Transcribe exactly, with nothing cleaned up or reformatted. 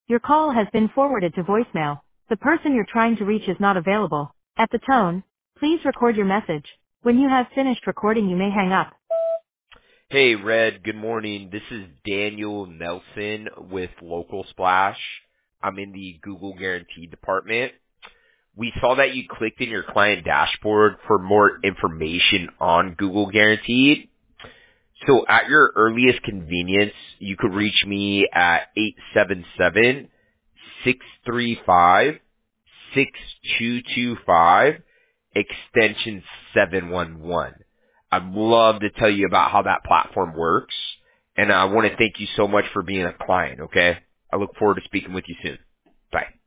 Your call has been forwarded to voicemail. The person you're trying to reach is not available. At the tone, please record your message. When you have finished recording, you may hang up. Hey, Red. Good morning. This is Daniel Nelson with Local Splash. I'm in the Google Guarantee department. We saw that you clicked in your client dashboard for more information on Google Guaranteed. So at your earliest convenience, you could reach me at eight seven seven, six three five, six two two five, extension seven one one. I'd love to tell you about how that platform works, and I want to thank you so much for being a client, okay? I look forward to speaking with you soon. Bye.